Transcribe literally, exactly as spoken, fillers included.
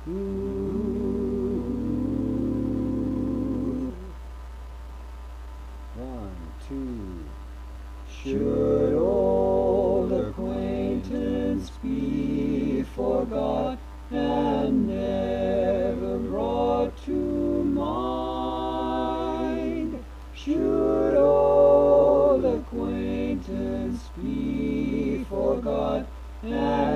Ooh. One, two. Should old acquaintance be forgot and never brought to mind? Should old acquaintance be forgot and